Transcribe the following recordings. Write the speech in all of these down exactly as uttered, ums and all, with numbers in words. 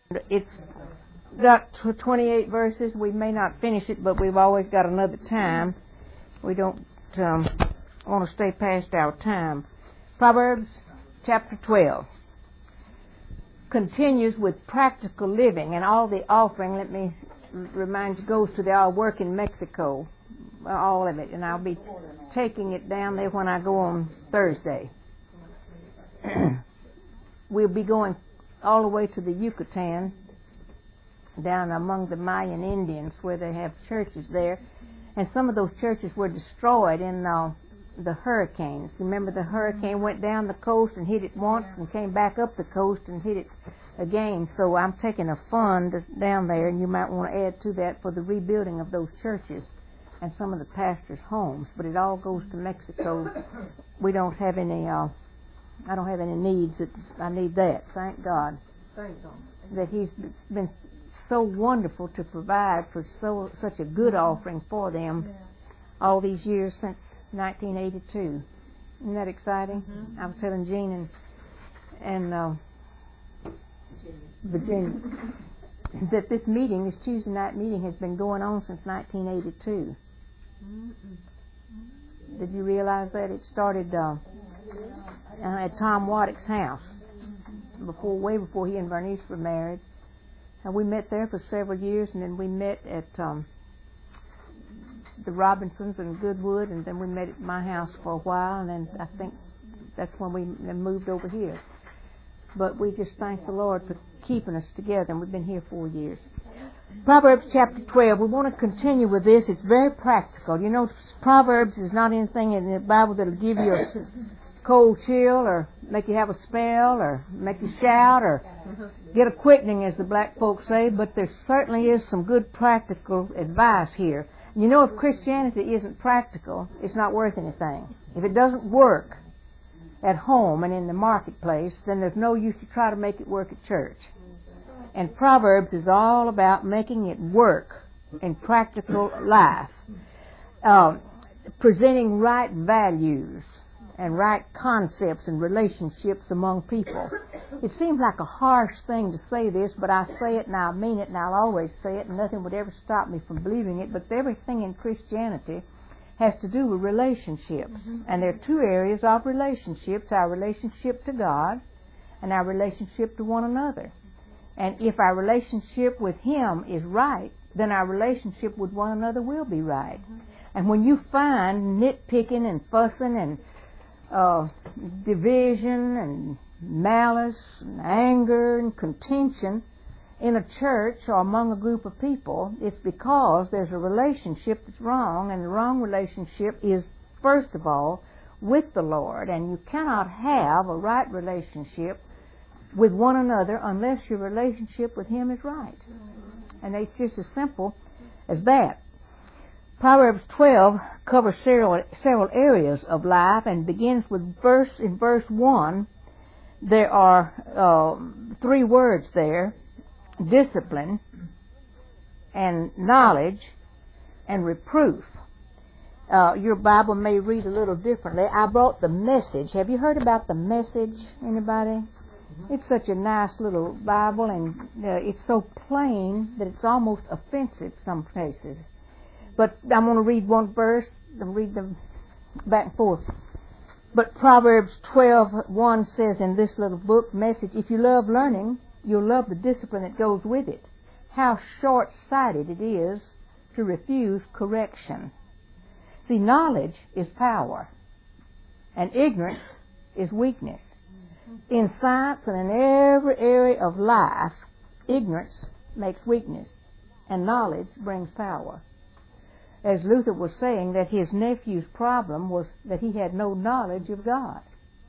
It's got twenty-eight verses. We may not finish it, but we've always got another time. We don't um, want to stay past our time. Proverbs chapter twelve continues with practical living, and all the offering, let me remind you, goes to the Our Work in Mexico, all of it, and I'll be taking it down there when I go on Thursday. We'll be going all the way to the Yucatan, down among the Mayan Indians where they have churches there, and some of those churches were destroyed in uh, the hurricanes. Remember, the hurricane went down the coast and hit it once and came back up the coast and hit it again. So I'm taking a fund down there, and you might want to add to that for the rebuilding of those churches and some of the pastors' homes. But it all goes to Mexico. We don't have any, uh, I don't have any needs. That I need that. Thank God. Thank God. That He's been so wonderful to provide for so such a good offering for them Yeah. all these years since nineteen eighty-two. Isn't that exciting? Mm-hmm. I was telling Jean and and uh, Virginia that this meeting, this Tuesday night meeting, has been going on since nineteen eighty-two. Mm-hmm. Did you realize that? It started uh, uh, at Tom Waddick's house, before, way before he and Bernice were married. And we met there for several years, and then we met at um, the Robinsons and Goodwood, and then we met at my house for a while, and then I think that's when we moved over here. But we just thank the Lord for keeping us together, and we've been here four years. Proverbs chapter twelve, we want to continue with this. It's very practical. You know, Proverbs is not anything in the Bible that'll give you a cold chill or make you have a spell or make you shout or get a quickening, as the black folks say, but there certainly is some good practical advice here. You know, if Christianity isn't practical, it's not worth anything. If it doesn't work at home and in the marketplace, then there's no use to try to make it work at church. And Proverbs is all about making it work in practical life, uh, presenting right values and right concepts and relationships among people. It seems like a harsh thing to say this, but I say it and I mean it and I'll always say it, and nothing would ever stop me from believing it. But everything in Christianity has to do with relationships. Mm-hmm. And there are two areas of relationships: our relationship to God and our relationship to one another. And if our relationship with Him is right, then our relationship with one another will be right. Mm-hmm. And when you find nitpicking and fussing and Uh, division and malice and anger and contention in a church or among a group of people, it's because there's a relationship that's wrong, and the wrong relationship is, first of all, with the Lord. And you cannot have a right relationship with one another unless your relationship with Him is right. And it's just as simple as that. Proverbs twelve covers several, several areas of life and begins with verse in verse one. There are uh, three words there: discipline and knowledge and reproof. Uh, your Bible may read a little differently. I brought the Message. Have you heard about the Message? Anybody? Mm-hmm. It's such a nice little Bible, and uh, it's so plain that it's almost offensive some places. But I'm going to read one verse and read them back and forth. But Proverbs twelve one says in this little book, Message, if you love learning, you'll love the discipline that goes with it. How short-sighted it is to refuse correction. See, knowledge is power, and ignorance is weakness. In science and in every area of life, ignorance makes weakness, and knowledge brings power. As Luther was saying, that his nephew's problem was that he had no knowledge of God.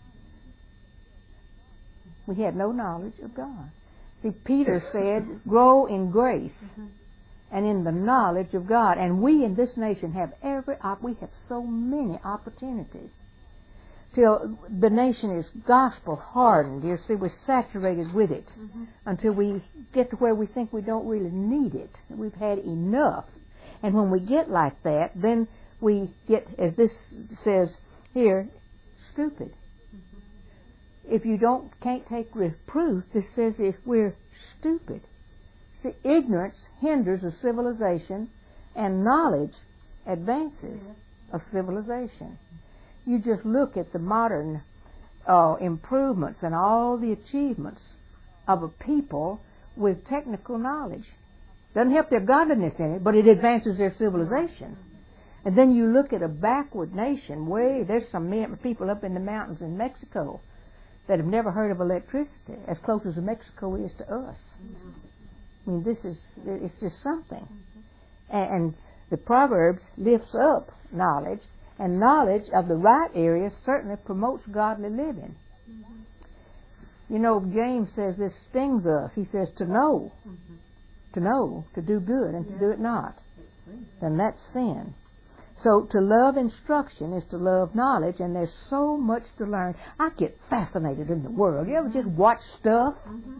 We had no knowledge of God. See, Peter said, grow in grace mm-hmm. and in the knowledge of God. And we in this nation have every, we have so many opportunities. Till the nation is gospel hardened. You see, we're saturated with it mm-hmm. until we get to where we think we don't really need it. We've had enough. And when we get like that, then we get, as this says here, stupid. Mm-hmm. if you don't can't take reproof, it says if we're stupid. See, ignorance hinders a civilization, and knowledge advances a civilization. You just look at the modern uh, improvements and all the achievements of a people with technical knowledge. Doesn't help their godliness in it, but it advances their civilization. And then you look at a backward nation, way there's some people up in the mountains in Mexico that have never heard of electricity, as close as Mexico is to us. I mean, this is, it's just something. And the Proverbs lifts up knowledge, and knowledge of the right area certainly promotes godly living. You know, James says this stings us. He says to know, to know, to do good, and to do it not, then that's sin. So to love instruction is to love knowledge, and there's so much to learn. I get fascinated in the world. You ever just watch stuff?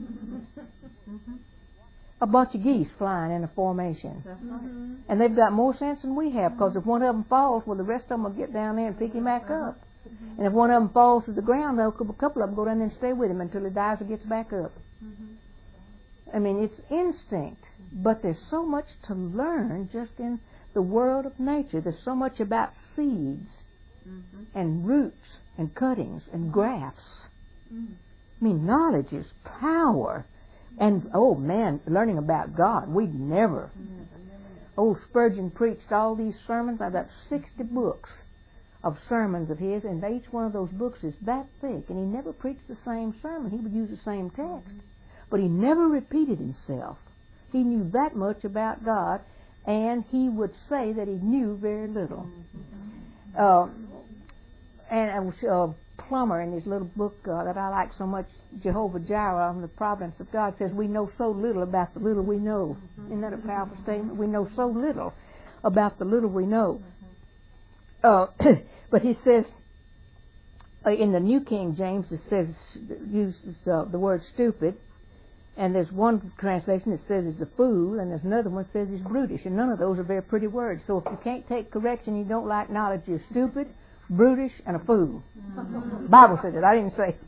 A bunch of geese flying in a formation. Mm-hmm. And they've got more sense than we have, because if one of them falls, well, the rest of them will get down there and pick him back up. Mm-hmm. And if one of them falls to the ground, they'll, a couple of them go down there and stay with him until he dies or gets back up. Mm-hmm. I mean, it's instinct, but there's so much to learn just in the world of nature. There's so much about seeds mm-hmm. and roots and cuttings and grafts. Mm-hmm. I mean, knowledge is power. And, oh man, learning about God, we'd never. Old Spurgeon preached all these sermons. I've got sixty books of sermons of his, and each one of those books is that thick. And he never preached the same sermon. He would use the same text. But he never repeated himself. He knew that much about God, and he would say that he knew very little. Uh, and I was... Uh, Plummer, in his little book uh, that I like so much, Jehovah Jireh on the Providence of God, says we know so little about the little we know. Mm-hmm. Isn't that a powerful statement? We know so little about the little we know. Mm-hmm. Uh, but he says, uh, in the New King James, it says, uses uh, the word stupid, and there's one translation that says it's a fool, and there's another one that says it's brutish, and none of those are very pretty words. So if you can't take correction, you don't like knowledge, you're stupid, brutish, and a fool. The Bible said it. I didn't say it.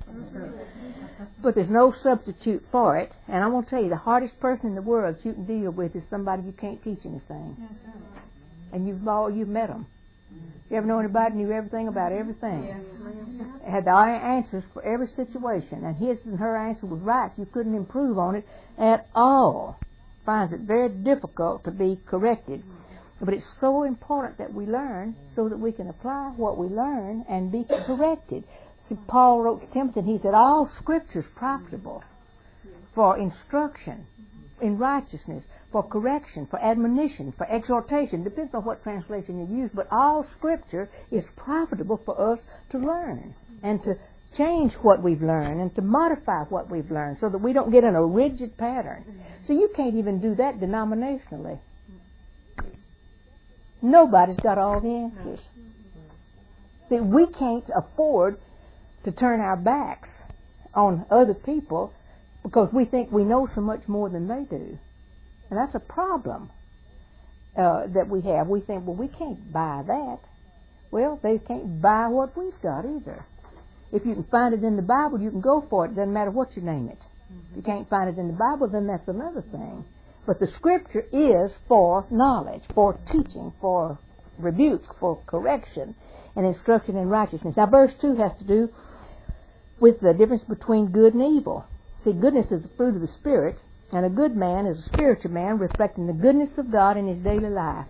But there's no substitute for it. And I want to tell you, the hardest person in the world you can deal with is somebody you can't teach anything. And you've all you've met them. You ever know anybody who knew everything about everything? Had the answers for every situation, and his and her answer was right. You couldn't improve on it at all. Finds it very difficult to be corrected. But it's so important that we learn so that we can apply what we learn and be corrected. See, Paul wrote to Timothy, and he said, all Scripture is profitable for instruction in righteousness, for correction, for admonition, for exhortation. Depends on what translation you use, but all Scripture is profitable for us to learn and to change what we've learned and to modify what we've learned so that we don't get in a rigid pattern. So you can't even do that denominationally. Nobody's got all the answers. See, we can't afford to turn our backs on other people because we think we know so much more than they do. And that's a problem uh, that we have. We think, well, we can't buy that. Well, they can't buy what we've got either. If you can find it in the Bible, you can go for it. It doesn't matter what you name it. If you can't find it in the Bible, then that's another thing. But the Scripture is for knowledge, for teaching, for rebuke, for correction, and instruction in righteousness. Now, verse two has to do with the difference between good and evil. See, goodness is the fruit of the Spirit, and a good man is a spiritual man reflecting the goodness of God in his daily life.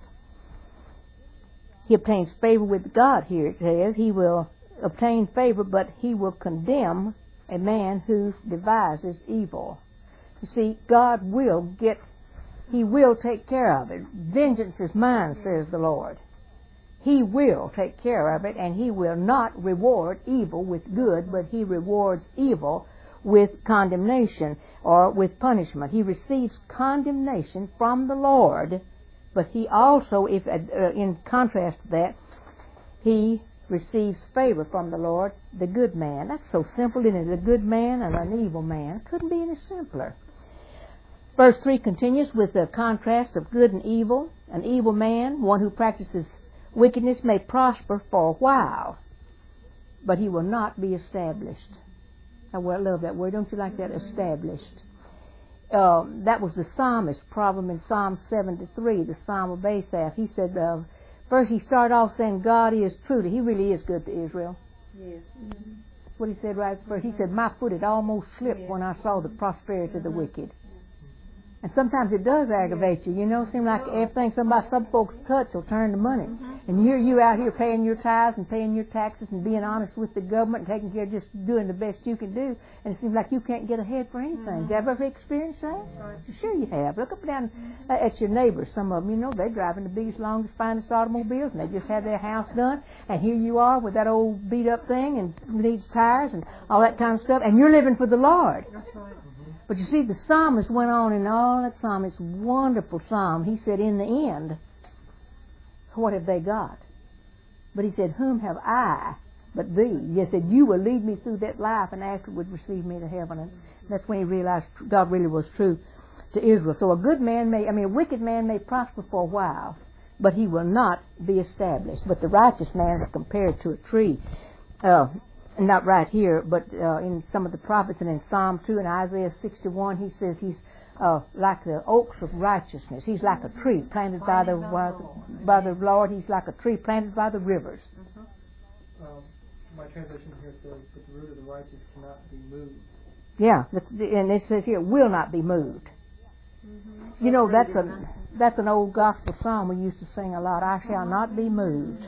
He obtains favor with God here, it says. He will obtain favor, but he will condemn a man who devises evil. You see, God will get He will take care of it. Vengeance is mine, says the Lord. He will take care of it, and He will not reward evil with good, but He rewards evil with condemnation or with punishment. He receives condemnation from the Lord, but He also, if uh, in contrast to that, He receives favor from the Lord, the good man. That's so simple, isn't it? A good man and an evil man. Couldn't be any simpler. Verse three continues with the contrast of good and evil. An evil man, one who practices wickedness, may prosper for a while, but he will not be established. I love that word. Don't you like that? Established. Uh, that was the psalmist's problem in Psalm seventy-three, the Psalm of Asaph. He said, uh, first he started off saying God is true. He really is good to Israel. Yes. Mm-hmm. That's what he said right first. He said, my foot had almost slipped when I saw the prosperity of the wicked. And sometimes it does aggravate you. You know, it seems like everything somebody, some folks touch will turn to money. Mm-hmm. And here you out here paying your tithes and paying your taxes and being honest with the government and taking care of just doing the best you can do. And it seems like you can't get ahead for anything. Mm-hmm. Have you ever experienced that? Mm-hmm. Sure you have. Look up and down uh, at your neighbors. Some of them, you know, they're driving the biggest, longest, finest automobiles and they just had their house done. And here you are with that old beat up thing and needs tires and all that kind of stuff. And you're living for the Lord. That's right. But you see, the psalmist went on in all that psalm, it's a wonderful psalm. He said, in the end, what have they got? But he said, whom have I but thee? He said, you will lead me through that life and afterward receive me to heaven. And that's when he realized God really was true to Israel. So a good man may, I mean, a wicked man may prosper for a while, but he will not be established. But the righteous man is compared to a tree. Uh, Not right here, but uh, in some of the prophets and in Psalm two and Isaiah sixty-one, he says he's uh, like the oaks of righteousness. He's like a tree planted by the, by the by the Lord. He's like a tree planted by the rivers. Mm-hmm. Um, my translation here says, "But the root of the righteous cannot be moved." Yeah, that's, and it says here, "will not be moved." Mm-hmm. You know, that's a that's an old gospel song we used to sing a lot. I shall not be moved.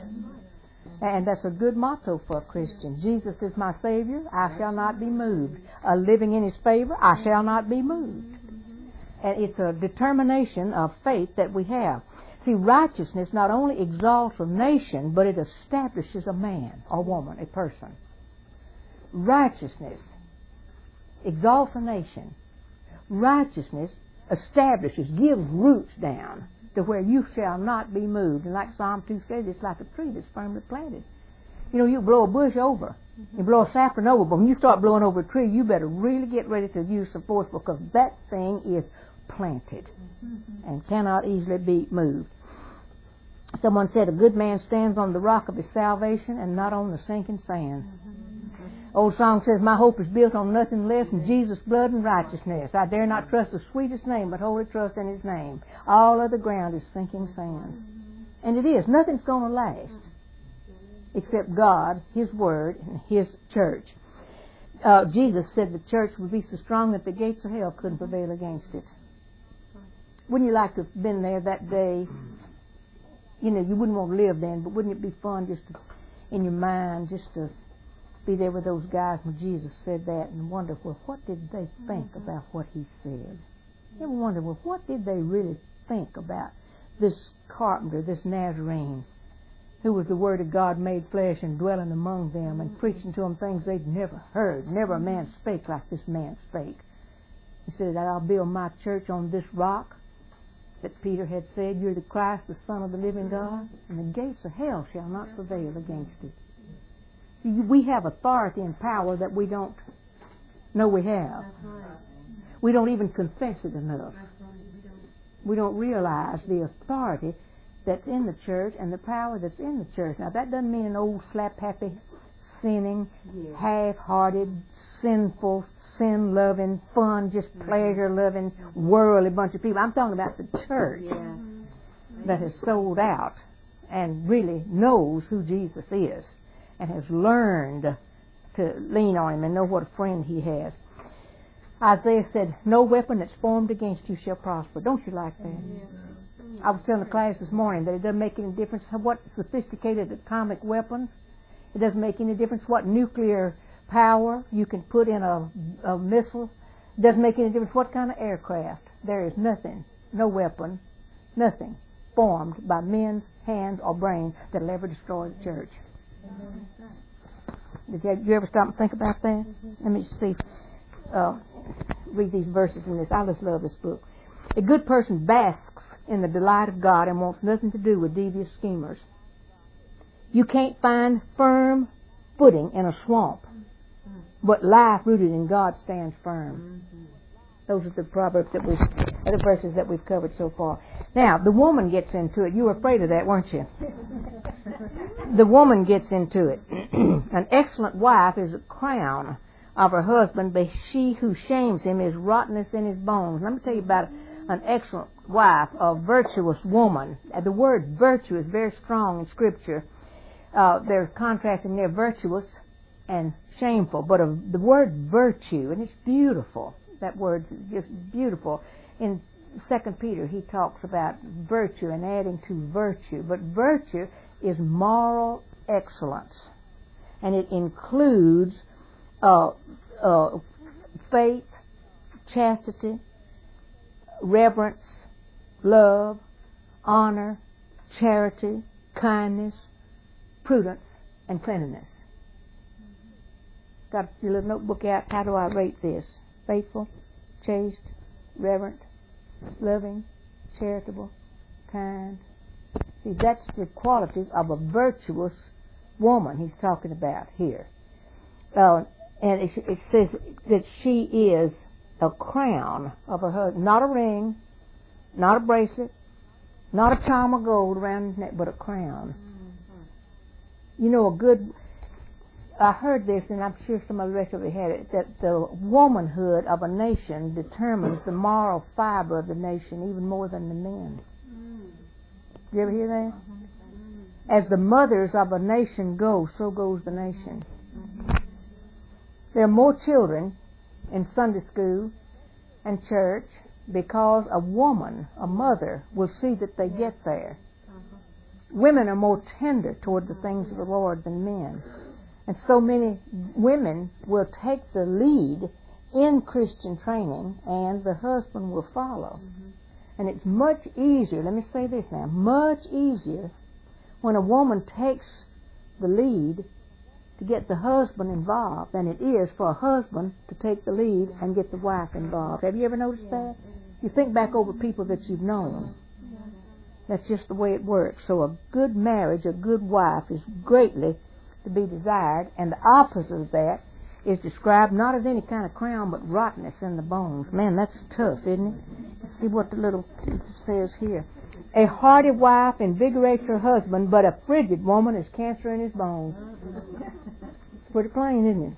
And that's a good motto for a Christian. Jesus is my Savior. I shall not be moved. Uh, living in His favor, I shall not be moved. And it's a determination of faith that we have. See, righteousness not only exalts a nation, but it establishes a man or woman, a person. Righteousness exalts a nation. Righteousness establishes, gives roots down to where you shall not be moved. And like Psalm two says, it's like a tree that's firmly planted. You know, you blow a bush over, you blow a sapling over, but when you start blowing over a tree, you better really get ready to use some force because that thing is planted and cannot easily be moved. Someone said, a good man stands on the rock of his salvation and not on the sinking sand. Old song says, my hope is built on nothing less than Jesus' blood and righteousness. I dare not trust the sweetest name, but wholly trust in His name. All other ground is sinking sand. And it is. Nothing's going to last except God, His Word, and His church. Uh, Jesus said the church would be so strong that the gates of hell couldn't prevail against it. Wouldn't you like to have been there that day? You know, you wouldn't want to live then, but wouldn't it be fun just to, in your mind, just to be there with those guys when Jesus said that and wonder, well, what did they think mm-hmm. about what He said? You ever wonder, well, what did they really think about this carpenter, this Nazarene, who was the Word of God made flesh and dwelling among them and preaching to them things they'd never heard. Never a man spake like this man spake. He said, I'll build my church on this rock that Peter had said, you're the Christ, the Son of the living God, and the gates of hell shall not prevail against it. See, we have authority and power that we don't know we have. We don't even confess it enough. We don't realize the authority that's in the church and the power that's in the church. Now, that doesn't mean an old slap-happy, sinning, yeah. half-hearted, sinful, sin-loving, fun, just mm-hmm. pleasure-loving, worldly bunch of people. I'm talking about the church yeah. that has sold out and really knows who Jesus is and has learned to lean on Him and know what a friend He has. Isaiah said, no weapon that's formed against you shall prosper. Don't you like that? Yeah. I was telling the class this morning that it doesn't make any difference what sophisticated atomic weapons. It doesn't make any difference what nuclear power you can put in a, a missile. It doesn't make any difference what kind of aircraft. There is nothing, no weapon, nothing formed by men's hands or brains that will ever destroy the church. Did you, did you ever stop and think about that? Let me see. Uh, read these verses in this. I just love this book. A good person basks in the delight of God and wants nothing to do with devious schemers. You can't find firm footing in a swamp, but life rooted in God stands firm. Those are the proverbs that we've, the verses that we've covered so far. Now, the woman gets into it. You were afraid of that, weren't you? The woman gets into it. An excellent wife is a crown of her husband, but she who shames him is rottenness in his bones. Let me tell you about an excellent wife, a virtuous woman. The word virtue is very strong in Scripture. Uh, they're contrasting there virtuous and shameful, but uh, the word virtue, and it's beautiful. That word is just beautiful. In Second Peter, he talks about virtue and adding to virtue, but virtue is moral excellence, and it includes uh, uh, faith, chastity, reverence, love, honor, charity, kindness, prudence, and cleanliness. Got your little notebook out. How do I rate this? Faithful, chaste, reverent, loving, charitable, kind. See, that's the qualities of a virtuous woman he's talking about here. Uh, and it, it says that she is a crown of her husband. Not a ring, not a bracelet, not a charm of gold around his neck, but a crown. Mm-hmm. You know, a good... I heard this, and I'm sure some of the rest of you had it, that the womanhood of a nation determines the moral fiber of the nation even more than the men. Mm. Did you ever hear that? Mm-hmm. As the mothers of a nation go, so goes the nation. Mm-hmm. There are more children in Sunday school and church because a woman, a mother, will see that they get there. Mm-hmm. Women are more tender toward the things of the Lord than men. And so many women will take the lead in Christian training, and the husband will follow. Mm-hmm. And it's much easier, let me say this now, much easier when a woman takes the lead to get the husband involved than it is for a husband to take the lead and get the wife involved. Have you ever noticed that? You think back over people that you've known. That's just the way it works. So a good marriage, a good wife is greatly to be desired, and the opposite of that is described not as any kind of crown, but rottenness in the bones. Man, that's tough, isn't it? Let's see what the little says here. A hearty wife invigorates her husband, but a frigid woman is cancer in his bones. Pretty plain, isn't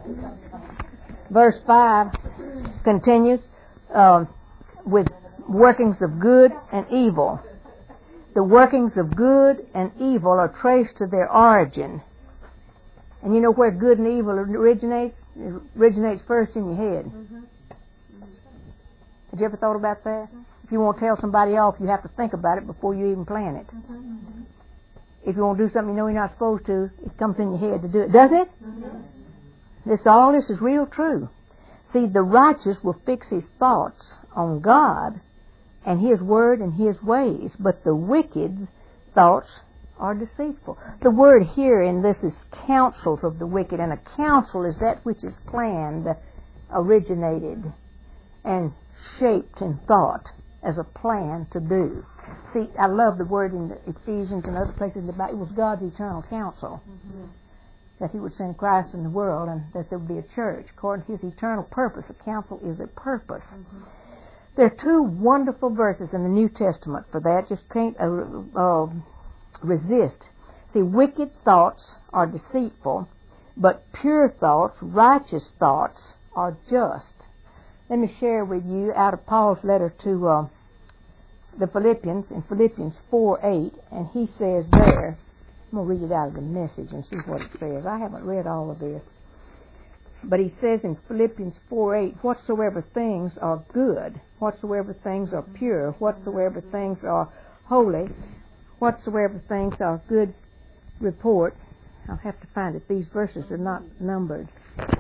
it? Verse five continues uh, with workings of good and evil. The workings of good and evil are traced to their origin. And you know where good and evil originates? It originates first in your head. Mm-hmm. Have you ever thought about that? Mm-hmm. If you want to tell somebody off, you have to think about it before you even plan it. Mm-hmm. If you want to do something you know you're not supposed to, it comes in your head to do it. Does it? Mm-hmm. This, all this is real true. See, the righteous will fix his thoughts on God and His Word and His ways, but the wicked's thoughts are deceitful. The word here in this is counsels of the wicked, and a counsel is that which is planned, originated, and shaped in thought as a plan to do. See, I love the word in the Ephesians and other places in the Bible. It was God's eternal counsel. Mm-hmm. That He would send Christ in the world and that there would be a church. According to His eternal purpose, a counsel is a purpose. Mm-hmm. There are two wonderful verses in the New Testament for that. Just can't uh, uh, resist. See, wicked thoughts are deceitful, but pure thoughts, righteous thoughts, are just. Let me share with you out of Paul's letter to uh, the Philippians, in Philippians four eight, and he says there, I'm going to read it out of the Message and see what it says. I haven't read all of this. But he says in Philippians four eight, whatsoever things are good, whatsoever things are pure, whatsoever things are holy, whatsoever things are good report. I'll have to find it. These verses are not numbered.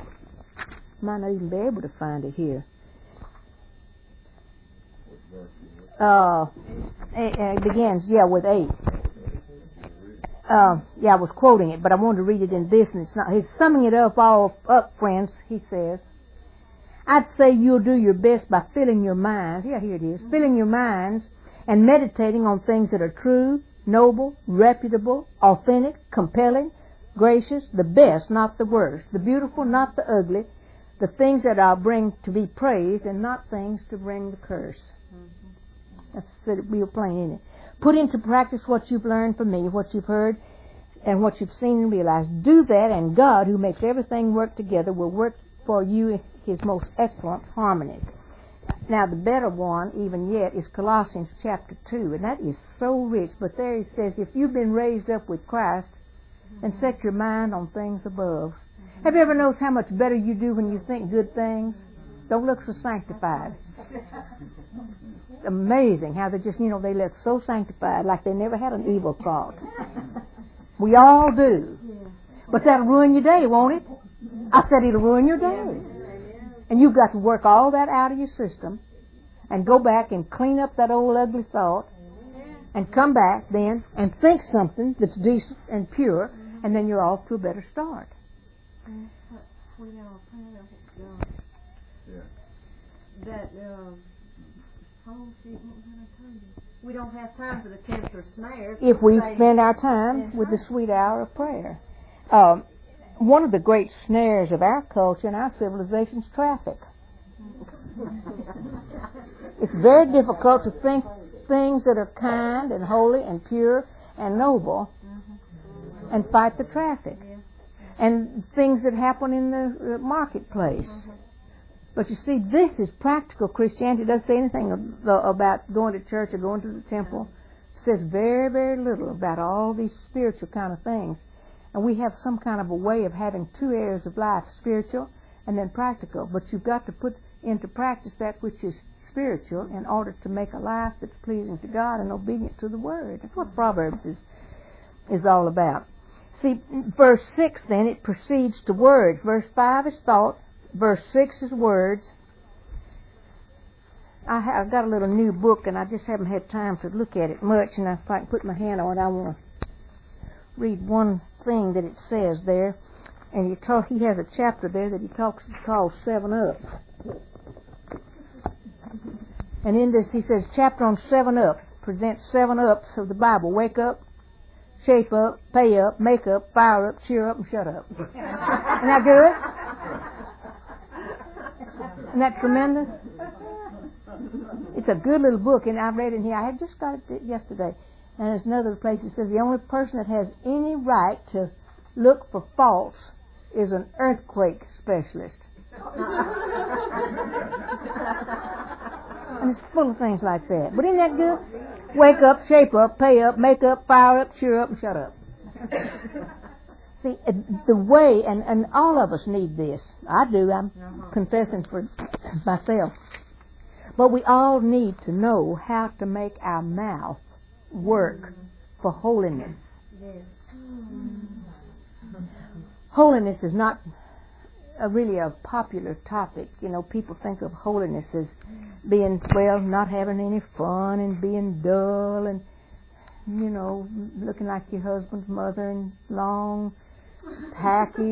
Might not even be able to find it here. Uh, it begins, yeah, with eight. Uh, yeah, I was quoting it, but I wanted to read it in this, and it's not. He's summing it up all up, friends. He says, I'd say you'll do your best by filling your minds. Yeah, here it is. Filling your minds and meditating on things that are true, noble, reputable, authentic, compelling, gracious, the best, not the worst, the beautiful, not the ugly, the things that I'll bring to be praised and not things to bring the curse. Mm-hmm. That's real plain, isn't it? Put into practice what you've learned from me, what you've heard, and what you've seen and realized. Do that, and God, who makes everything work together, will work for you his most excellent harmonies. Now the better one, even yet, is Colossians chapter two, and that is so rich. But there he says, if you've been raised up with Christ, then set your mind on things above. Have you ever noticed how much better you do when you think good things? Don't look so sanctified. It's amazing how they just, you know, they look so sanctified, like they never had an evil thought. We all do. But that'll ruin your day, won't it? I said it'll ruin your day. And you've got to work all that out of your system and go back and clean up that old ugly thought and come back then and think something that's decent and pure, and then you're off to a better start. That, uh, oh, see, what was I tell you? We don't have time for the tempter snares. If we spend our time with the sweet hour of prayer. Um, one of the great snares of our culture and our civilization is traffic. It's very difficult to think things that are kind and holy and pure and noble mm-hmm. and fight the traffic. Yeah. And things that happen in the uh, marketplace. Mm-hmm. But you see, this is practical Christianity. It doesn't say anything about going to church or going to the temple. It says very, very little about all these spiritual kind of things. And we have some kind of a way of having two areas of life, spiritual and then practical. But you've got to put into practice that which is spiritual in order to make a life that's pleasing to God and obedient to the Word. That's what Proverbs is, is all about. See, verse six then, it proceeds to words. Verse five is thought. Verse six is words. I have, I've got a little new book, and I just haven't had time to look at it much, and if I can put my hand on it, I want to read one thing that it says there. And he, talk, he has a chapter there that he talks called Seven Up. And in this he says, chapter on Seven Up, presents seven ups of the Bible. Wake up, shape up, pay up, make up, fire up, cheer up, and shut up. Isn't that good? Isn't that tremendous? It's a good little book, and I read it here. I had just got it yesterday. And there's another place that says the only person that has any right to look for faults is an earthquake specialist. And it's full of things like that. But isn't that good? Wake up, shape up, pay up, make up, fire up, cheer up, and shut up. See, the way, and, and all of us need this. I do. I'm uh-huh. confessing for myself. But we all need to know how to make our mouth work mm-hmm. for holiness. Yes. Mm-hmm. Holiness is not a really a popular topic. You know, people think of holiness as being, well, not having any fun and being dull and, you know, looking like your husband's mother and long, tacky,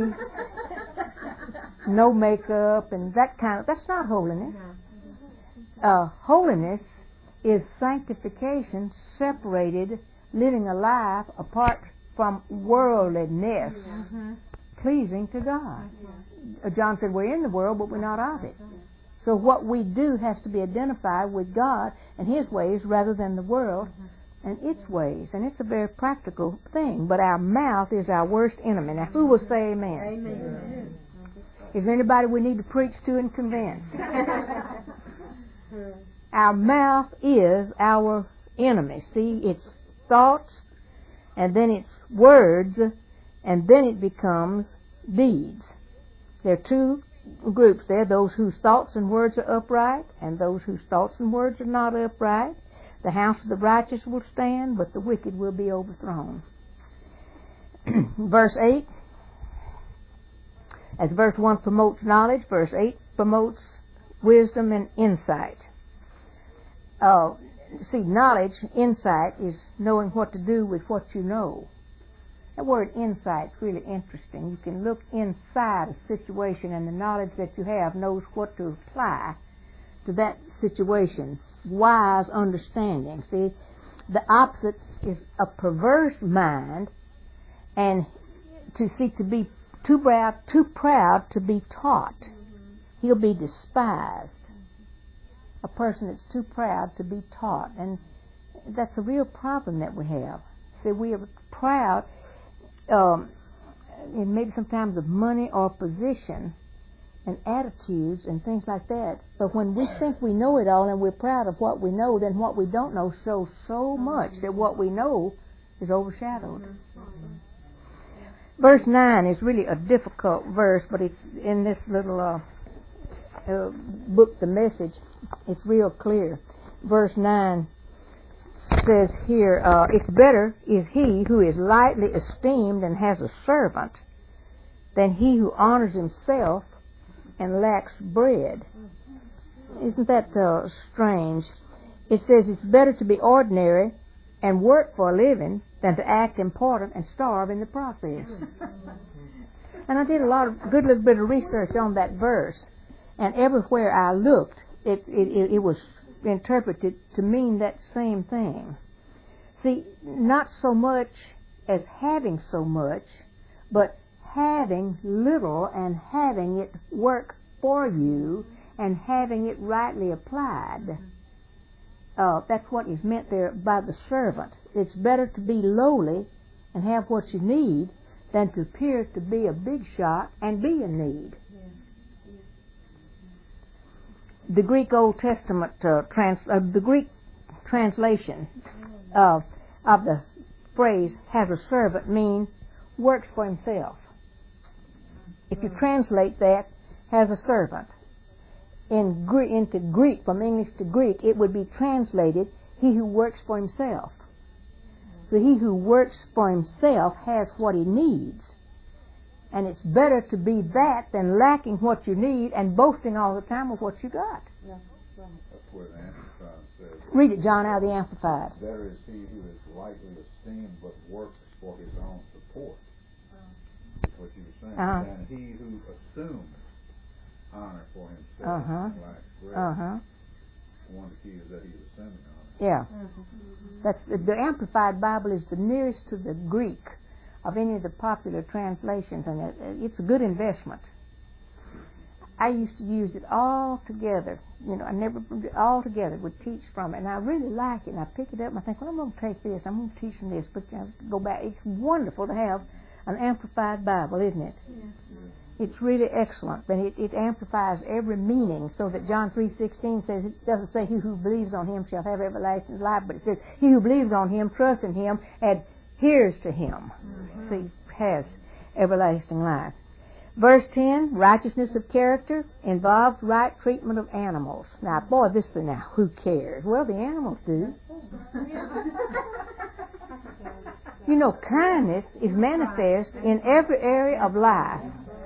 no makeup and that kind of, that's not holiness. Uh, holiness is sanctification, separated, living a life apart from worldliness, mm-hmm. pleasing to God. Uh, John said we're in the world, but we're not of it. So what we do has to be identified with God and His ways rather than the world and its ways. And it's a very practical thing. But our mouth is our worst enemy. Now, who will say amen? Amen. Is there anybody we need to preach to and convince? Our mouth is our enemy. See, it's thoughts, and then it's words, and then it becomes deeds. There are two groups there, those whose thoughts and words are upright, and those whose thoughts and words are not upright. The house of the righteous will stand, but the wicked will be overthrown. Verse eight, as verse one promotes knowledge, verse eight promotes wisdom and insight. Uh, see, knowledge, insight, is knowing what to do with what you know. That word insight is really interesting. You can look inside a situation, and the knowledge that you have knows what to apply to that situation. Wise understanding. See, the opposite is a perverse mind, and to see to be too proud, too proud to be taught. He'll be despised. A person that's too proud to be taught, and that's a real problem that we have. See, we are proud, um, and maybe sometimes of money or position, and attitudes and things like that. But when we think we know it all and we're proud of what we know, then what we don't know shows so much that what we know is overshadowed. Verse nine is really a difficult verse, but it's in this little uh, uh, book, The Message. It's real clear. Verse nine says here, uh, it's better is he who is lightly esteemed and has a servant than he who honors himself and lacks bread. Isn't that uh, strange? It says it's better to be ordinary and work for a living than to act important and starve in the process. And I did a lot of good little bit of research on that verse, and everywhere I looked, it it, it was interpreted to mean that same thing. See, not so much as having so much, but having little and having it work for you and having it rightly applied. Uh, that's what is meant there by the servant. It's better to be lowly and have what you need than to appear to be a big shot and be in need. The Greek Old Testament uh, trans uh, the Greek translation uh, of the phrase "has a servant" means works for himself. If you translate that, "has a servant," in Greek, into Greek, from English to Greek, it would be translated "he who works for himself." So he who works for himself has what he needs. And it's better to be that than lacking what you need and boasting all the time of what you got. Yeah, right. That's where the Amplified says. Read it, John, out of the Amplified. There is he who is lightly esteemed but works for his own support. That's what you were saying. Uh-huh. And he who assumes honor for himself Uh-huh. lacks bread. Uh-huh. One of the keys is that he's assuming honor. Yeah. That's the, the Amplified Bible is the nearest to the Greek of any of the popular translations, and it, it's a good investment. I used to use it all together. You know, I never all together would teach from it, and I really like it. And I pick it up and I think, well, I'm going to take this. I'm going to teach from this, but you know, go back. It's wonderful to have an Amplified Bible, isn't it? Yeah. It's really excellent, and it, it amplifies every meaning, so that John three sixteen says, it doesn't say he who believes on him shall have everlasting life, but it says he who believes on him, trusts in him, adheres to him, mm-hmm. see, has everlasting life. Verse ten, righteousness of character involves right treatment of animals. Now, boy, this is now, who cares? Well, the animals do. You know, kindness is manifest in every area of life.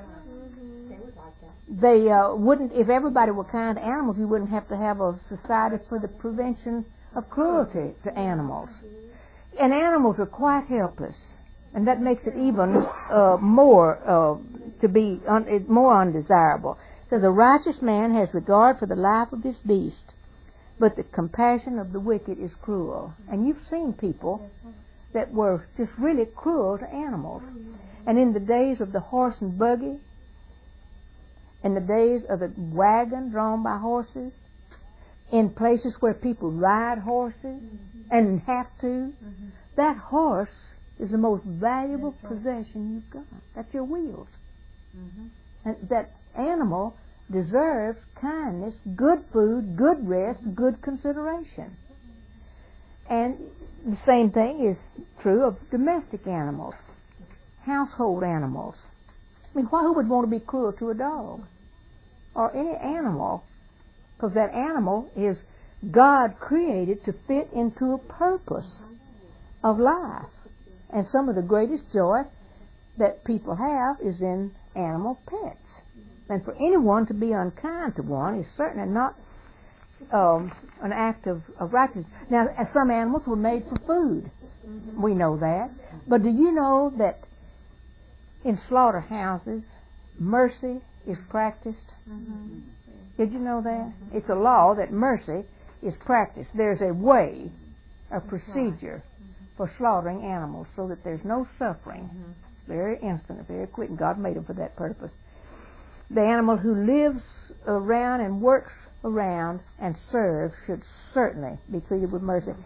They uh, wouldn't, if everybody were kind to animals, you wouldn't have to have a society for the prevention of cruelty to animals. And animals are quite helpless, and that makes it even uh, more uh, to be un- more undesirable. It says, a righteous man has regard for the life of his beast, but the compassion of the wicked is cruel. And you've seen people that were just really cruel to animals. And in the days of the horse and buggy, in the days of the wagon drawn by horses, in places where people ride horses mm-hmm. and have to, mm-hmm. that horse is the most valuable right. possession you've got. That's your wheels. Mm-hmm. And that animal deserves kindness, good food, good rest, mm-hmm. good consideration. And the same thing is true of domestic animals, household animals. I mean, why, who would want to be cruel to a dog or any animal? Because that animal is God created to fit into a purpose of life. And some of the greatest joy that people have is in animal pets. And for anyone to be unkind to one is certainly not um, an act of, of righteousness. Now, some animals were made for food. We know that. But do you know that in slaughterhouses, mercy is practiced? Mm-hmm. Did you know that? Mm-hmm. It's a law that mercy is practiced. There's a way, a procedure mm-hmm. for slaughtering animals so that there's no suffering. Mm-hmm. It's very instant, very quick, and God made them for that purpose. The animal who lives around and works around and serves should certainly be treated with mercy. Mm-hmm.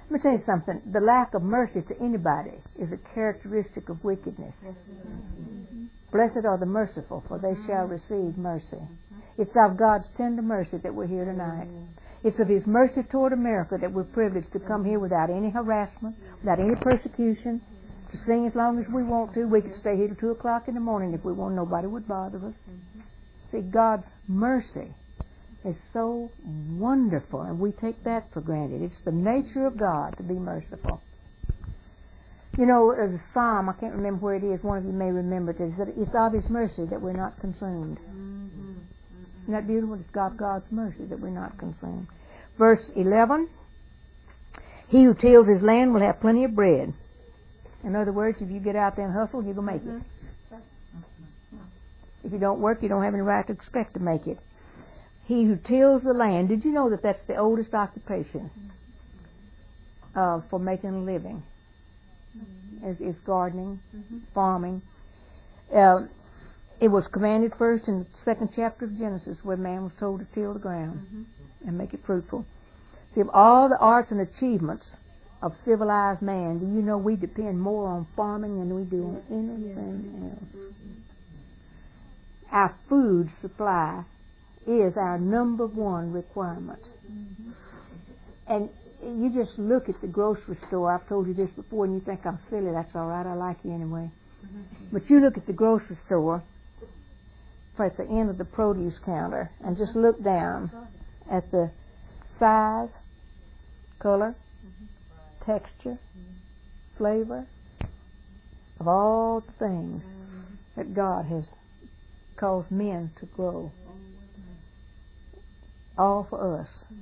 Let me tell you something. The lack of mercy to anybody is a characteristic of wickedness. Blessed are the merciful, for they shall receive mercy. It's of God's tender mercy that we're here tonight. It's of His mercy toward America that we're privileged to come here without any harassment, without any persecution, to sing as long as we want to. We could stay here till two o'clock in the morning if we want. Nobody would bother us. See, God's mercy is so wonderful, and we take that for granted. It's the nature of God to be merciful. You know, there's a psalm, I can't remember where it is, one of you may remember it, is that it's of His mercy that we're not consumed. Mm-hmm. Isn't that beautiful? It's God, God's mercy that we're not consumed. Verse eleven, he who tills his land will have plenty of bread. In other words, if you get out there and hustle, you're going to make it. If you don't work, you don't have any right to expect to make it. He who tills the land, did you know that that's the oldest occupation uh, for making a living? Is, is gardening, mm-hmm. farming. Uh, it was commanded first in the second chapter of Genesis, where man was told to till the ground mm-hmm. and make it fruitful. See, of all the arts and achievements of civilized man, do you know we depend more on farming than we do on anything else? Mm-hmm. Our food supply is our number one requirement. Mm-hmm. And you just look at the grocery store. I've told you this before, and you think I'm silly. That's all right. I like you anyway. Mm-hmm. But you look at the grocery store at the end of the produce counter and just look down at the size, color, mm-hmm. texture, mm-hmm. flavor of all the things mm-hmm. that God has caused men to grow. Mm-hmm. All for us. Mm-hmm.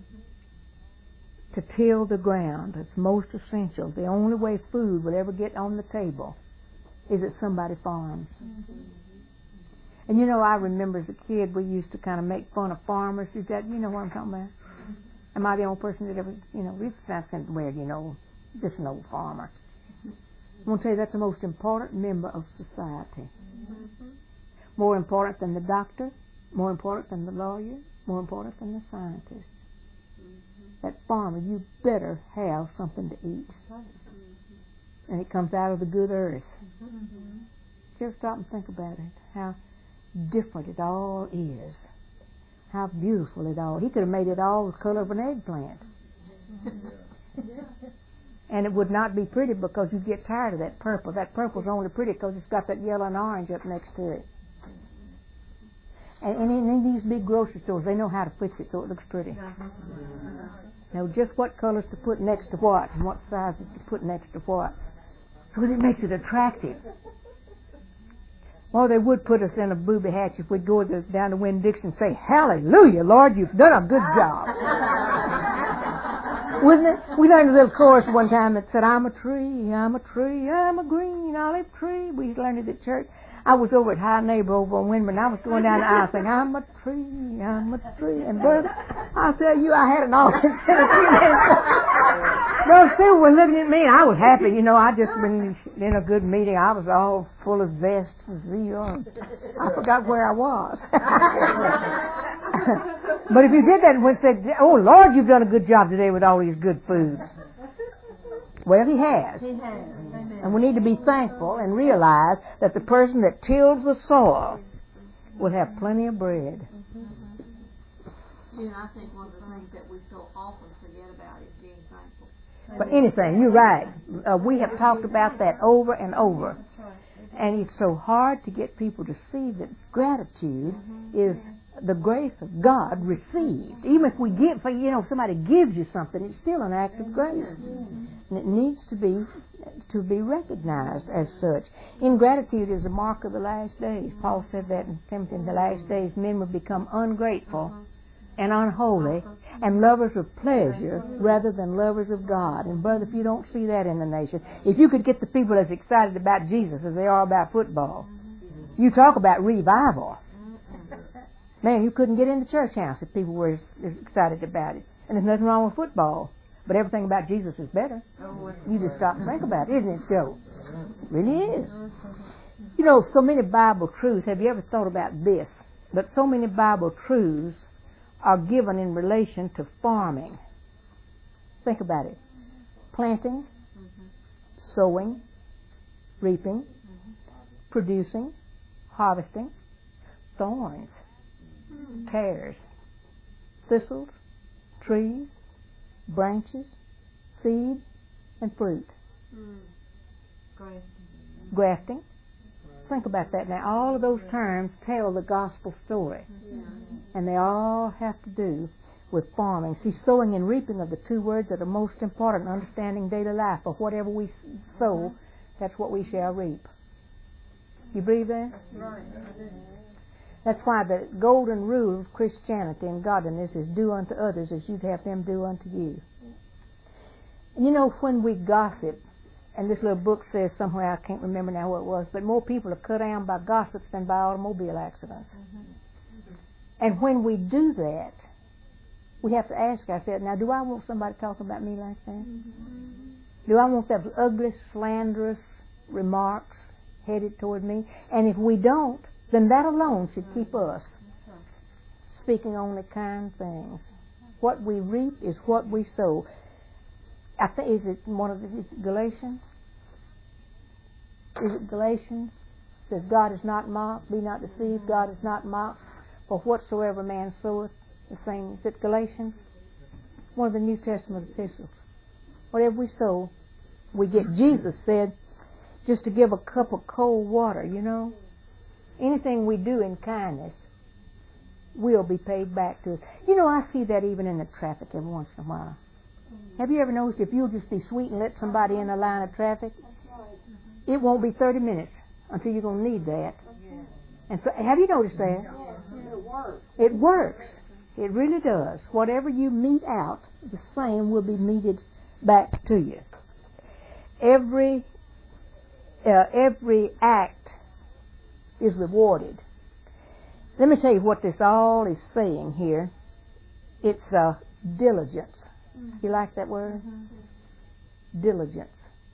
To till the ground. It's most essential. The only way food will ever get on the table is that somebody farms. Mm-hmm. And you know, I remember as a kid we used to kind of make fun of farmers. Is that, you know what I'm talking about? Mm-hmm. Am I the only person that ever, you know, it sounds kind of weird, you know, just an old farmer. Mm-hmm. I want to tell you that's the most important member of society. Mm-hmm. More important than the doctor, more important than the lawyer, more important than the scientist. That farmer, you better have something to eat. Mm-hmm. And it comes out of the good earth. Mm-hmm. Just stop and think about it. How different it all is. How beautiful it all. He could have made it all the color of an eggplant. Mm-hmm. And it would not be pretty because you get tired of that purple. That purple's only pretty because it's got that yellow and orange up next to it. And, and in, in these big grocery stores, they know how to fix it so it looks pretty. Know just what colors to put next to what and what sizes to put next to what. So it makes it attractive. Well, they would put us in a booby hatch if we'd go to, down to Winn-Dixon and say, "Hallelujah, Lord, you've done a good job." Wouldn't it? We learned a little chorus one time that said, "I'm a tree, I'm a tree, I'm a green olive tree." We learned it at church. I was over at High Neighbor over on Windmer, and I was going down the aisle saying, "I'm a tree, I'm a tree." And brother, I'll tell you, I had an office in a few minutes. Brother Stewart was looking at me, and I was happy. You know, I just been in a good meeting. I was all full of zest and zeal. I forgot where I was. But if you did that and went and said, "Oh, Lord, you've done a good job today with all these good foods." Well, He has. He has. And we need to be thankful and realize that the person that tills the soil will have plenty of bread. Mm-hmm. Yeah, I think one of the things that we so often forget about is being thankful. For anything, you're right. Uh, we have talked about that over and over. And it's so hard to get people to see that gratitude is the grace of God received. Even if we give, you know, if somebody gives you something, it's still an act of grace. And it needs to be to be recognized as such. Ingratitude is a mark of the last days. Paul said that in Timothy, in the last days men will become ungrateful and unholy and lovers of pleasure rather than lovers of God. And brother, if you don't see that in the nation, if you could get the people as excited about Jesus as they are about football, you talk about revival. Man, you couldn't get in the church house if people were as excited about it. And there's nothing wrong with football, but everything about Jesus is better. You just stop and think about it, isn't it, Joe? It really is. You know, so many Bible truths, have you ever thought about this? That so many Bible truths are given in relation to farming. Think about it. planting, sowing, reaping, producing, harvesting, thorns, tares, thistles, trees, branches, seed, and fruit. Grafting. Grafting. Think about that now. All of those terms tell the gospel story. And they all have to do with farming. See, sowing and reaping are the two words that are most important in understanding daily life. For whatever we sow, that's what we shall reap. You believe that? Right. That's why the golden rule of Christianity and godliness is do unto others as you'd have them do unto you. And you know, when we gossip, and this little book says somewhere, I can't remember now what it was, but more people are cut down by gossips than by automobile accidents. Mm-hmm. And when we do that, we have to ask ourselves, now, do I want somebody talking about me like that? Mm-hmm. Do I want those ugly, slanderous remarks headed toward me? And if we don't, then that alone should keep us speaking only kind things. What we reap is what we sow. I think, is it one of the, is it Galatians? Is it Galatians? It says, God is not mocked, be not deceived, God is not mocked, for whatsoever man soweth, the same. Is it Galatians? One of the New Testament epistles. Whatever we sow, we get. Jesus said, just to give a cup of cold water, you know. Anything we do in kindness will be paid back to us. You know, I see that even in the traffic every once in a while. Have you ever noticed if you'll just be sweet and let somebody in a line of traffic, it won't be thirty minutes until you're going to need that. And so, have you noticed that? It works. It works. It really does. Whatever you mete out, the same will be meted back to you. Every uh, every act is rewarded. Let me tell you what this all is saying here. It's uh, diligence. You like that word? Mm-hmm. Diligence.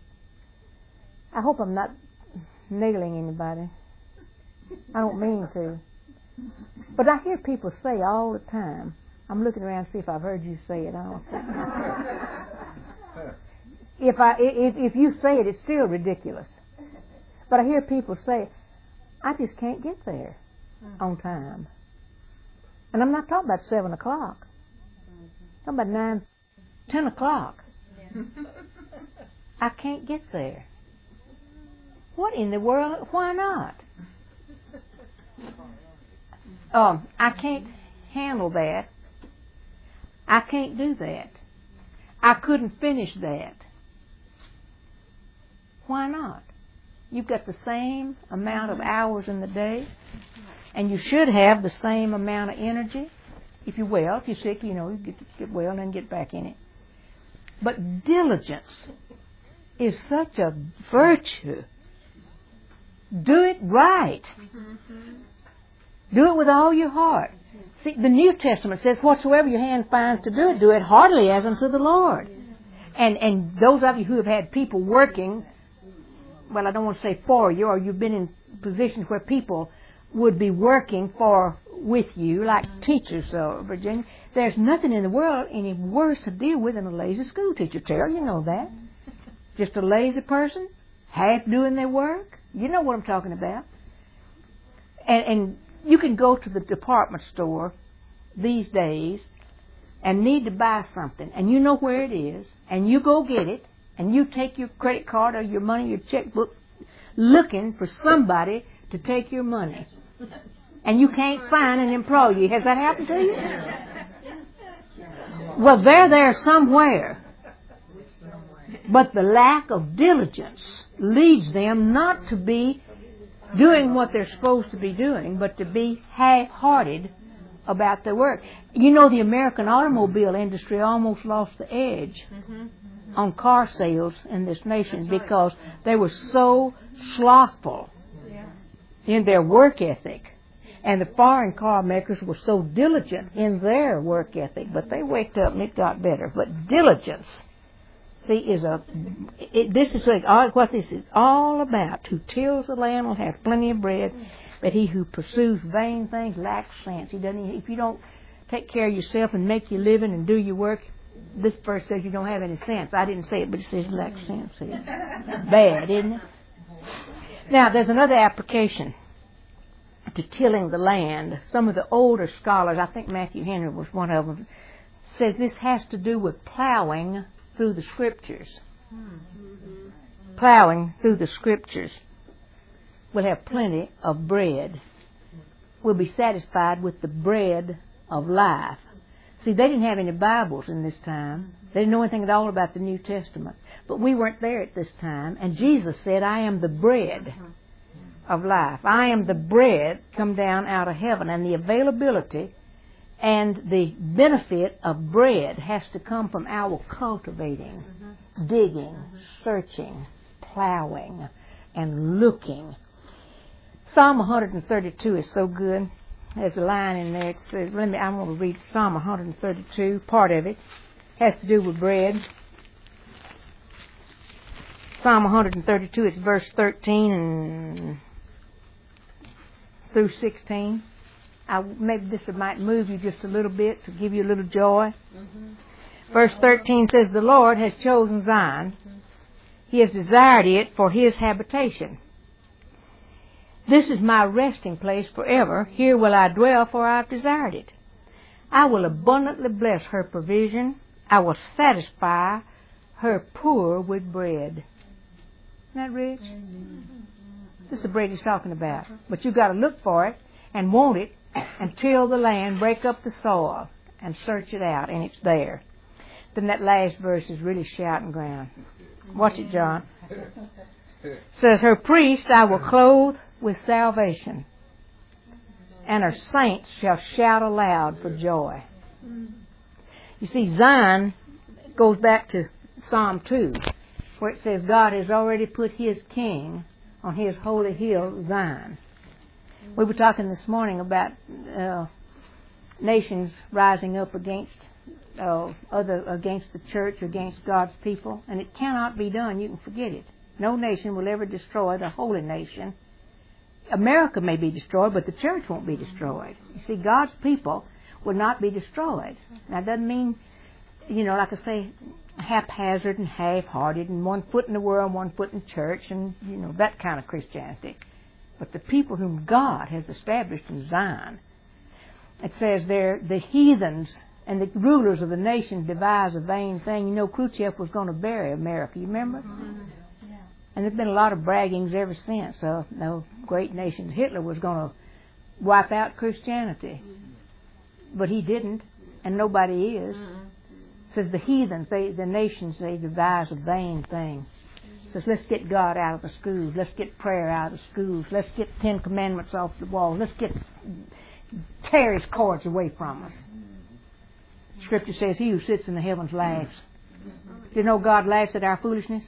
I hope I'm not nailing anybody. I don't mean to. But I hear people say all the time, I'm looking around to see if I've heard you say it. I don't think. if, I, if, if you say it, it's still ridiculous. But I hear people say, I just can't get there on time. And I'm not talking about seven o'clock. I'm talking about nine, ten o'clock. I can't get there. What in the world? Why not? Um, I can't handle that. I can't do that. I couldn't finish that. Why not? You've got the same amount of hours in the day, and you should have the same amount of energy. If you're well, if you're sick, you know, you get, get well and then get back in it. But diligence is such a virtue. Do it right. Do it with all your heart. See, the New Testament says, whatsoever your hand finds to do it, do it heartily as unto the Lord. And and those of you who have had people working, well, I don't want to say for you, or you've been in positions where people would be working for with you, like teachers, uh, Virginia. There's nothing in the world any worse to deal with than a lazy school teacher, Terry. You know that. Just a lazy person, half doing their work. You know what I'm talking about. And, and you can go to the department store these days and need to buy something, and you know where it is, and you go get it, and you take your credit card or your money, your checkbook, looking for somebody to take your money. And you can't find an employee. Has that happened to you? Well, they're there somewhere. But the lack of diligence leads them not to be doing what they're supposed to be doing, but to be half-hearted about their work. You know, the American automobile industry almost lost the edge mm-hmm. on car sales in this nation right. because they were so slothful yeah. in their work ethic. And the foreign car makers were so diligent in their work ethic, but they waked up and it got better. But diligence, see, is a it, this is what, what this is all about. Who tills the land will have plenty of bread, but he who pursues vain things lacks sense. He doesn't. If you don't take care of yourself and make your living and do your work, This verse says you don't have any sense. I didn't say it, but it says you lack sense. Bad, isn't it? Now, there's another application to tilling the land. Some of the older scholars, I think Matthew Henry was one of them, says this has to do with plowing through the Scriptures. Plowing through the Scriptures. We'll have plenty of bread. We'll be satisfied with the bread of life. See, they didn't have any Bibles in this time. They didn't know anything at all about the New Testament. But we weren't there at this time. And Jesus said, I am the bread of life. I am the bread come down out of heaven. And the availability and the benefit of bread has to come from our cultivating, digging, searching, plowing, and looking. Psalm one thirty-two is so good. There's a line in there. It says, let me, I'm going to read Psalm one thirty-two. Part of it has to do with bread. Psalm one thirty-two, it's verse thirteen and through sixteen. I, maybe this might move you just a little bit to give you a little joy. Mm-hmm. Verse thirteen says, the Lord has chosen Zion. He has desired it for His habitation. This is my resting place forever. Here will I dwell, for I have desired it. I will abundantly bless her provision. I will satisfy her poor with bread. Isn't that rich? This is the bread he's talking about. But you've got to look for it and want it and till the land, break up the soil and search it out, and it's there. Then that last verse is really shouting ground. Watch it, John. It says, her priests I will clothe with salvation, and her saints shall shout aloud for joy. You see, Zion goes back to Psalm two, where it says God has already put His king on His holy hill, Zion. We were talking this morning about uh, nations rising up against uh, other against the church, against God's people, and it cannot be done. You can forget it. No nation will ever destroy the holy nation. America may be destroyed, but the church won't be destroyed. You see, God's people will not be destroyed. Now, that doesn't mean, you know, like I say, haphazard and half-hearted and one foot in the world, one foot in church, and, you know, that kind of Christianity. But the people whom God has established in Zion, it says there, the heathens and the rulers of the nations devise a vain thing. You know, Khrushchev was going to bury America, you remember? Mm-hmm. And there's been a lot of braggings ever since. Uh, no great nations. Hitler was going to wipe out Christianity. But he didn't, and nobody is. It says the heathens, they, the nations, they devise a vain thing. It says, let's get God out of the schools. Let's get prayer out of the schools. Let's get the Ten Commandments off the wall. Let's get tear His cords away from us. Scripture says, he who sits in the heavens laughs. Do you know God laughs at our foolishness?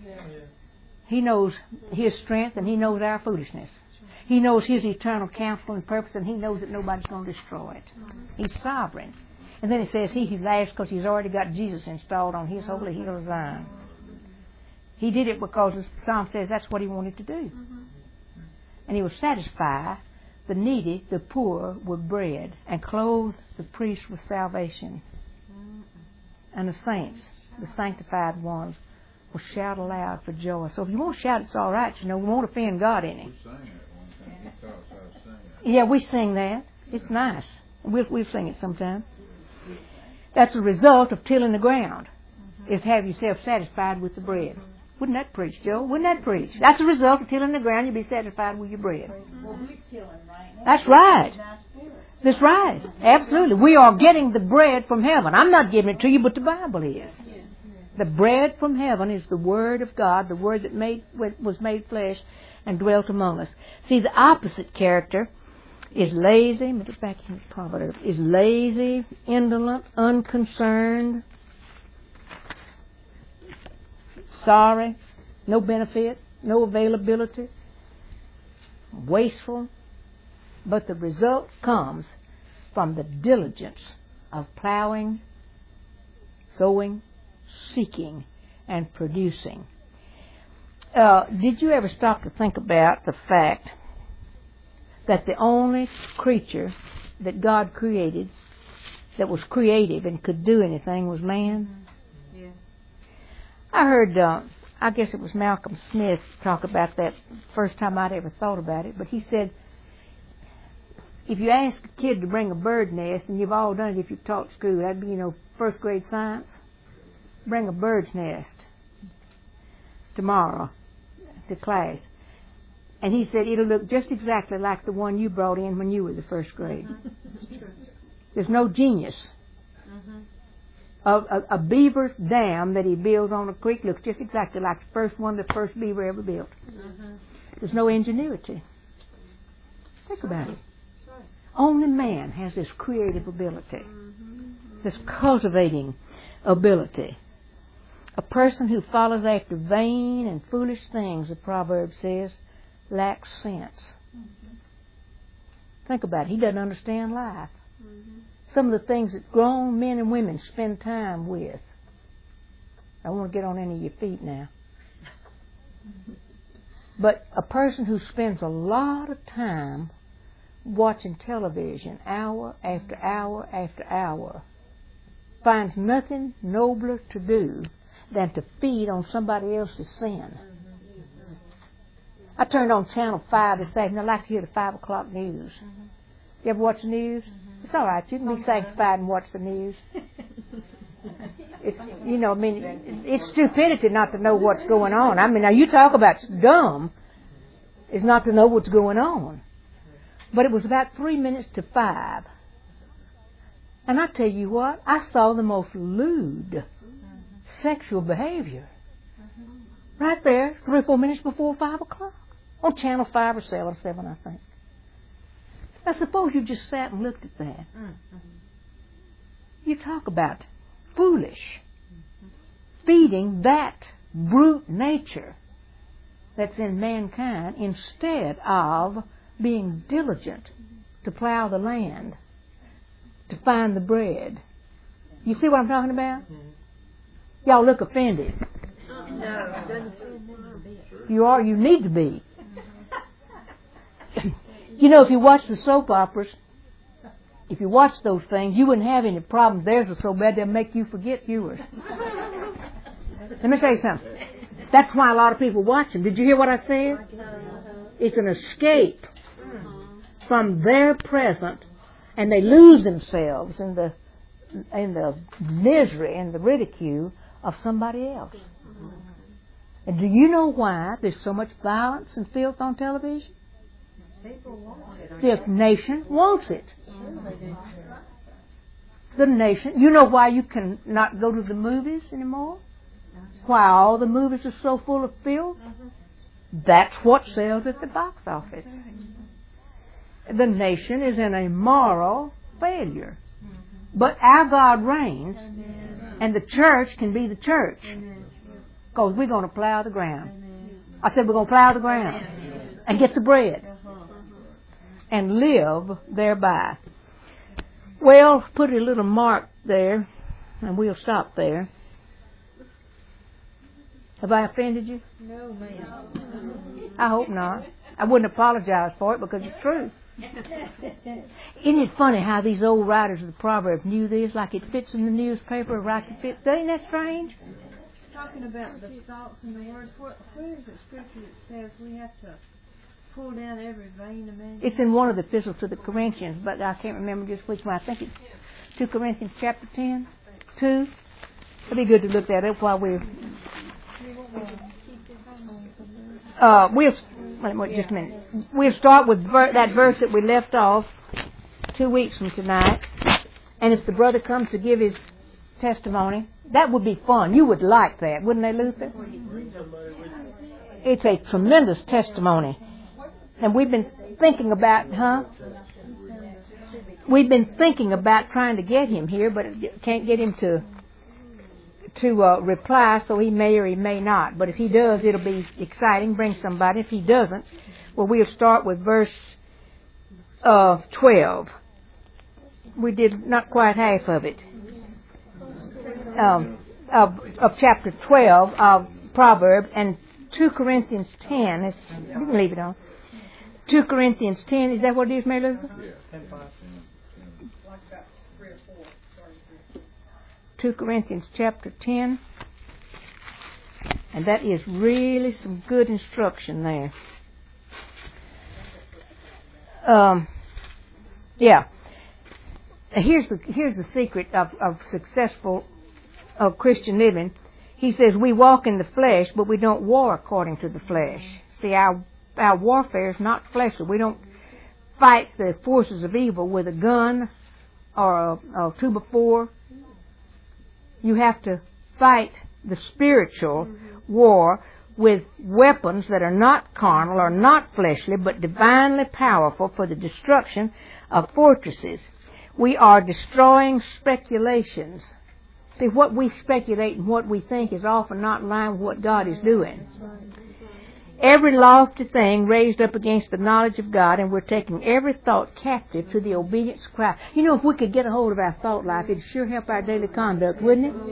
He knows His strength and He knows our foolishness. He knows His eternal counsel and purpose, and He knows that nobody's going to destroy it. He's sovereign. And then it says, he who laughs because He's already got Jesus installed on His holy hill of Zion. He did it because the Psalm says that's what He wanted to do. And He will satisfy the needy, the poor with bread, and clothe the priests with salvation. And the saints, the sanctified ones, will shout aloud for joy. So if you want to shout, it's all right. You know, we won't offend God any. We sang that one time. You taught us how to sing that. Yeah, we sing that. It's nice. We'll, we'll sing it sometime. That's a result of tilling the ground, is have yourself satisfied with the bread. Wouldn't that preach, Joe? Wouldn't that preach? That's a result of tilling the ground. You'll be satisfied with your bread. Well, we're tilling right now. That's right. That's right. Absolutely. We are getting the bread from heaven. I'm not giving it to you, but the Bible is. The bread from heaven is the Word of God, the Word that made was made flesh and dwelt among us. See, the opposite character is lazy. Let me get back in the Proverbs. Is lazy, indolent, unconcerned, sorry, no benefit, no availability, wasteful. But the result comes from the diligence of plowing, sowing, seeking, and producing. Uh, did you ever stop to think about the fact that the only creature that God created that was creative and could do anything was man. Yes. I heard, uh, I guess it was Malcolm Smith talk about that first time I'd ever thought about it, but he said, if you ask a kid to bring a bird nest, and you've all done it if you've taught school, that'd be, you know, first grade science, bring a bird's nest tomorrow to class. And he said it'll look just exactly like the one you brought in when you were the first grade. There's no genius. Mm-hmm. A, a, a beaver's dam that he builds on a creek looks just exactly like the first one the first beaver ever built. Mm-hmm. There's no ingenuity. Think about it. Only man has this creative ability, Mm-hmm. this cultivating ability. A person who follows after vain and foolish things, the proverb says, lacks sense. Mm-hmm. Think about it. He doesn't understand life. Mm-hmm. Some of the things that grown men and women spend time with. I don't want to get on any of your feet now. But a person who spends a lot of time watching television hour after hour after hour finds nothing nobler to do than to feed on somebody else's sin. I turned on Channel five this afternoon. I like to hear the five o'clock news. Mm-hmm. You ever watch the news? Mm-hmm. It's all right. You can be sanctified and watch the news. It's, you know, I mean, it's stupidity not to know what's going on. I mean, now you talk about dumb is not to know what's going on. But it was about three minutes to five. And I tell you what, I saw the most lewd sexual behavior right there, three or four minutes before five o'clock. On Channel five or seven, seven, I think. Now suppose you just sat and looked at that. Mm-hmm. You talk about foolish. Feeding that brute nature that's in mankind instead of being diligent to plow the land, to find the bread. You see what I'm talking about? Mm-hmm. Y'all look offended. No, it doesn't fit in bit. If you are, you need to be. You know, if you watch the soap operas, if you watch those things, you wouldn't have any problems. Theirs are so bad they'll make you forget yours. Let me tell you something. That's why a lot of people watch them. Did you hear what I said? It's an escape from their present, and they lose themselves in the in the misery and the ridicule of somebody else. And do you know why there's so much violence and filth on television? People want it. The nation wants it. The nation. You know why you can not go to the movies anymore? Why all the movies are so full of filth? That's what sells at the box office. The nation is in a moral failure. But our God reigns, and the church can be the church. Because we're going to plow the ground. I said we're going to plow the ground and get the bread and live thereby. Well, put a little mark there, and we'll stop there. Have I offended you? No, ma'am. I hope not. I wouldn't apologize for it because it's true. Isn't it funny how these old writers of the Proverbs knew this, like it fits in the newspaper, right? It fits. Ain't that strange? Talking about the thoughts and the words, where, where is it scripture that says we have to pull down every vain imagination? It's in one of the epistles to the Corinthians, but I can't remember just which one. I think it's two Corinthians chapter ten. two. It'd be good to look that up while we're... Uh, we'll... Wait, wait just a minute. We'll start with ver- that verse that we left off two weeks from tonight. And if the brother comes to give his testimony, that would be fun. You would like that, wouldn't they, Luther? It's a tremendous testimony. And we've been thinking about, huh? We've been thinking about trying to get him here, but can't get him to to uh, reply, so he may or he may not. But if he does, it'll be exciting. Bring somebody. If he doesn't, well, we'll start with verse uh, twelve. We did not quite half of it. Um, of, of chapter twelve of Proverbs, and two Corinthians ten. It's, you can leave it on. two Corinthians ten, is that what it is, Mary Lou? Yeah. ten five. Two Corinthians chapter ten. And that is really some good instruction there. Um, yeah. Here's the here's the secret of, of successful of Christian living. He says we walk in the flesh, but we don't war according to the flesh. See, our our warfare is not fleshly. We don't fight the forces of evil with a gun or a, a two by four. You have to fight the spiritual war with weapons that are not carnal or not fleshly, but divinely powerful for the destruction of fortresses. We are destroying speculations. See, what we speculate and what we think is often not in line with what God is doing. Every lofty thing raised up against the knowledge of God, and we're taking every thought captive to the obedience of Christ. You know, if we could get a hold of our thought life, it'd sure help our daily conduct, wouldn't it?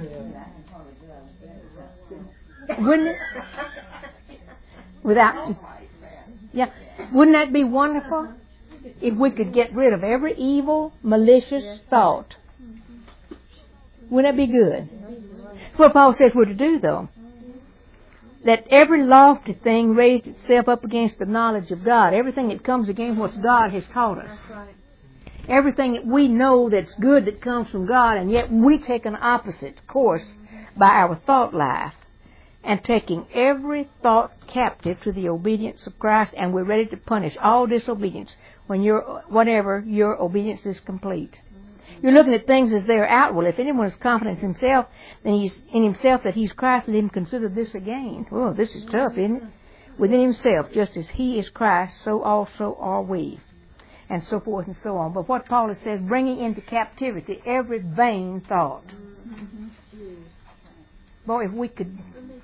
Wouldn't it? Without, yeah, wouldn't that be wonderful? If we could get rid of every evil, malicious thought. Wouldn't that be good? That's what Paul says we're to do, though. That every lofty thing raised itself up against the knowledge of God. Everything that comes against what God has taught us. Everything that we know that's good that comes from God, and yet we take an opposite course by our thought life. And taking every thought captive to the obedience of Christ, and we're ready to punish all disobedience when your whenever your obedience is complete. You're looking at things as they're outward. If anyone is confident in himself, then he's in himself that he's Christ, let him consider this a gain. Oh, this is tough, isn't it? Within himself, just as he is Christ, so also are we. And so forth and so on. But what Paul says, bringing into captivity every vain thought. Boy, if we could...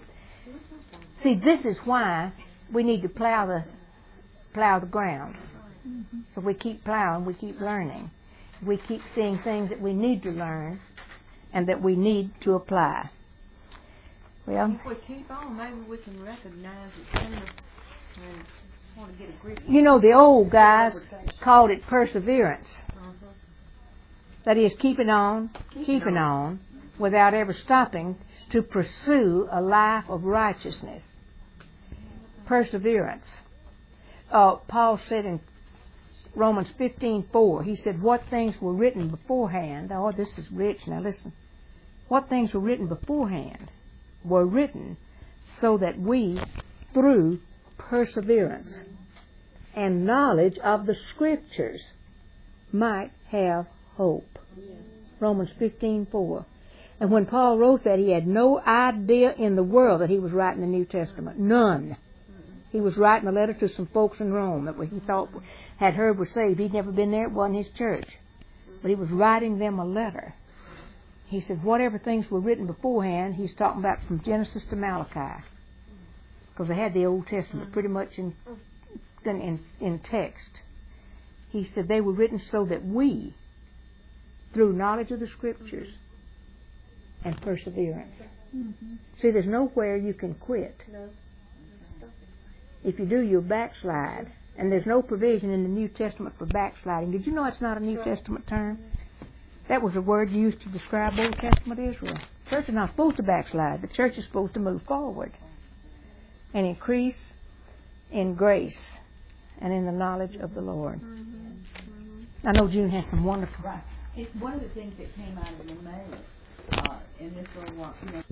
See, this is why we need to plow the plow the ground. So we keep plowing, we keep learning. We keep seeing things that we need to learn and that we need to apply. Well, if we keep on, maybe we can recognize it sooner and want to get a grip. You know, the old guys called it perseverance. Uh-huh. That is, keeping on, keeping on, without ever stopping to pursue a life of righteousness. Perseverance. Uh, Paul said in Romans fifteen four, he said, what things were written beforehand, oh, this is rich, now listen. What things were written beforehand were written so that we, through perseverance and knowledge of the Scriptures, might have hope. Yes. Romans fifteen four. And when Paul wrote that, he had no idea in the world that he was writing the New Testament. None. He was writing a letter to some folks in Rome that he thought had heard were saved. He'd never been there. It wasn't his church. But he was writing them a letter. He said, whatever things were written beforehand, he's talking about from Genesis to Malachi. Because they had the Old Testament pretty much in, in, in text. He said they were written so that we, through knowledge of the Scriptures and perseverance. Mm-hmm. See, there's nowhere you can quit. No. If you do, you'll backslide. And there's no provision in the New Testament for backsliding. Did you know it's not a New Testament term? That was a word used to describe Old Testament Israel. The church is not supposed to backslide. The church is supposed to move forward and increase in grace and in the knowledge of the Lord. Mm-hmm. I know June has some wonderful... Right. It's one of the things that came out of the mail uh, in this little while, you know,